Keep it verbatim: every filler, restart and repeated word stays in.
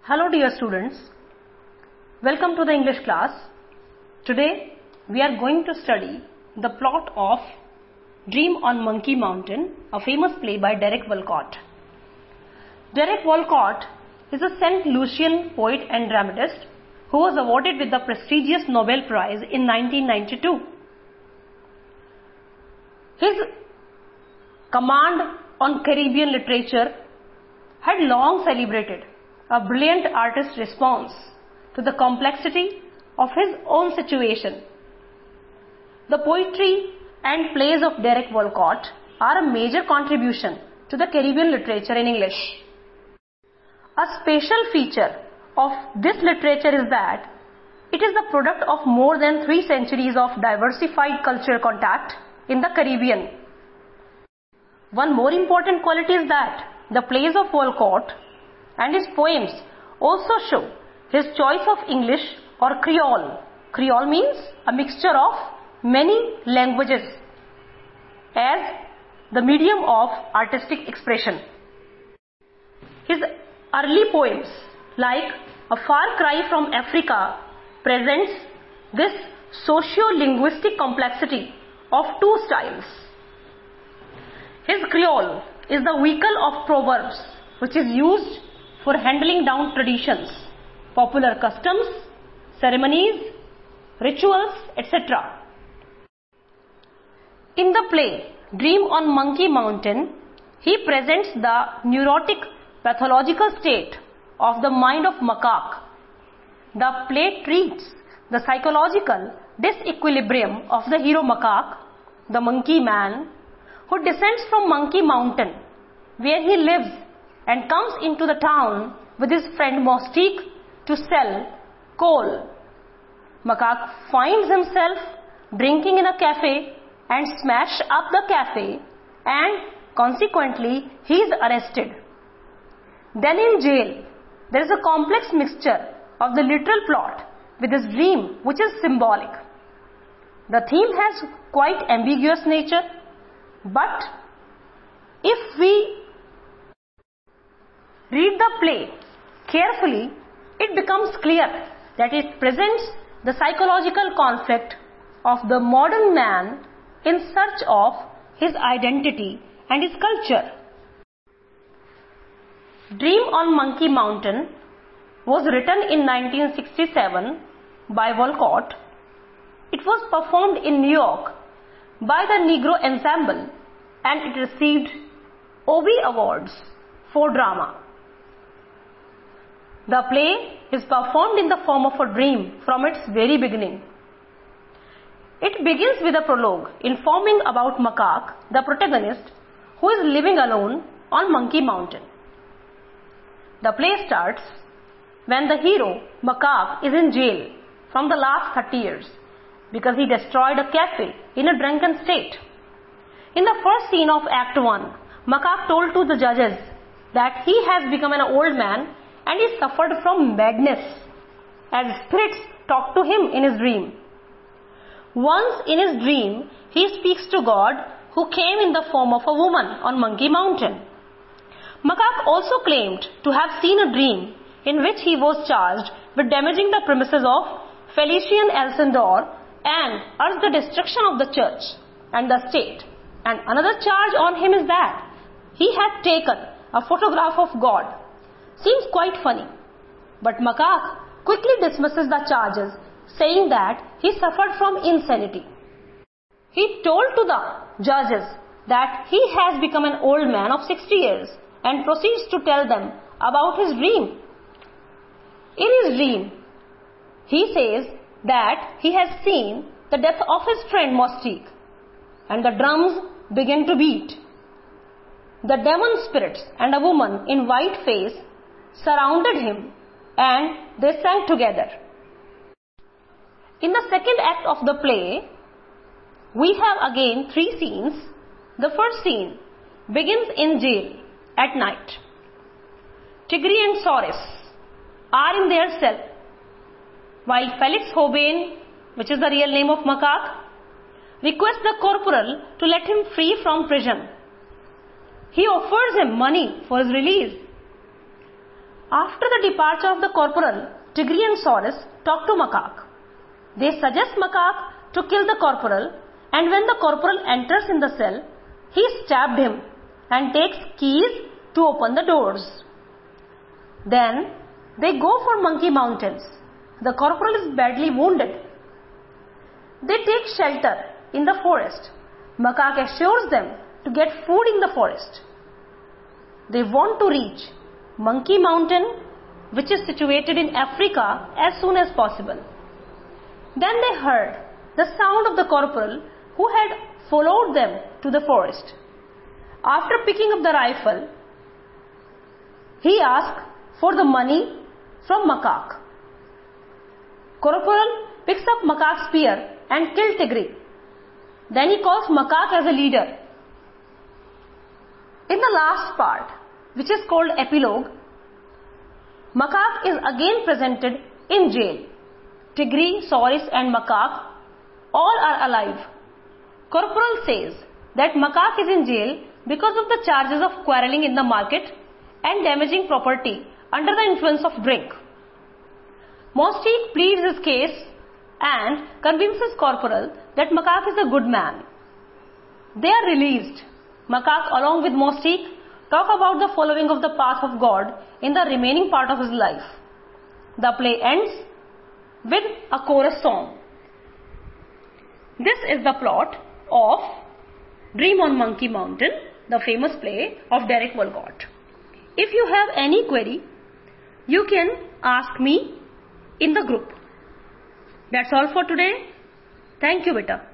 Hello dear students, welcome to the English class. Today we are going to study the plot of Dream on Monkey Mountain, a famous play by Derek Walcott. Derek Walcott is a Saint Lucian poet and dramatist who was awarded with the prestigious Nobel Prize in nineteen ninety-two. His command on Caribbean literature had long celebrated a brilliant artist's response to the complexity of his own situation. The poetry and plays of Derek Walcott are a major contribution to the Caribbean literature in English. A special feature of this literature is that it is the product of more than three centuries of diversified cultural contact in the Caribbean. One more important quality is that the plays of Walcott and his poems also show his choice of English or Creole. Creole means a mixture of many languages as the medium of artistic expression. His early poems like A Far Cry from Africa presents this socio-linguistic complexity of two styles. His Creole is the vehicle of proverbs which is used for handling down traditions, popular customs, ceremonies, rituals, et cetera. In the play Dream on Monkey Mountain, he presents the neurotic pathological state of the mind of macaque. The play treats the psychological disequilibrium of the hero macaque, the monkey man, who descends from Monkey Mountain, where he lives, and comes into the town with his friend Moustique to sell coal. Macaque finds himself drinking in a cafe and smash up the cafe, and consequently he is arrested. Then in jail, there is a complex mixture of the literal plot with his dream, which is symbolic. The theme has quite ambiguous nature, but if we read the play carefully, it becomes clear that it presents the psychological conflict of the modern man in search of his identity and his culture. Dream on Monkey Mountain was written in nineteen sixty-seven by Walcott. It was performed in New York by the Negro Ensemble and it received Obie Awards for drama. The play is performed in the form of a dream from its very beginning. It begins with a prologue informing about Macaque, the protagonist, who is living alone on Monkey Mountain. The play starts when the hero, Macaque, is in jail from the last thirty years because he destroyed a cafe in a drunken state. In the first scene of Act one, Macaque told to the judges that he has become an old man and he suffered from madness as spirits talk to him in his dream. Once in his dream, he speaks to God who came in the form of a woman on Monkey Mountain. Macaque also claimed to have seen a dream in which he was charged with damaging the premises of Felician Alcindor and urged the destruction of the church and the state. And another charge on him is that he had taken a photograph of God. Seems quite funny, but Macaque quickly dismisses the charges, saying that he suffered from insanity. He told to the judges that he has become an old man of sixty years and proceeds to tell them about his dream. In his dream, he says that he has seen the death of his friend Moustique, and the drums begin to beat. The demon spirits and a woman in white face surrounded him and they sang together. In the second act of the play, we have again three scenes. The first scene begins in jail at night. Tigri and Saurus are in their cell, while Felix Hobain, which is the real name of Macaque, requests the corporal to let him free from prison. He offers him money for his release. After the departure of the corporal, Tigri and Saurus talk to Macaque. They suggest Macaque to kill the corporal, and when the corporal enters in the cell, he stabbed him and takes keys to open the doors. Then they go for Monkey Mountains. The corporal is badly wounded. They take shelter in the forest. Macaque assures them to get food in the forest. They want to reach Monkey Mountain, which is situated in Africa, as soon as possible. Then they heard the sound of the corporal who had followed them to the forest. After picking up the rifle, he asked for the money from Macaque. Corporal picks up Macaque's spear and kills Tigri. Then he calls Macaque as a leader. In the last part, which is called epilogue, Macaque is again presented in jail. Tigri, Saurus and Macaque all are alive. Corporal says that Macaque is in jail because of the charges of quarreling in the market and damaging property under the influence of drink. Mostique pleads his case and convinces Corporal that Macaque is a good man. They are released. Macaque, along with Mostique, talk about the following of the path of God in the remaining part of his life. The play ends with a chorus song. This is the plot of Dream on Monkey Mountain, the famous play of Derek Walcott. If you have any query, you can ask me in the group. That's all for today. Thank you, beta.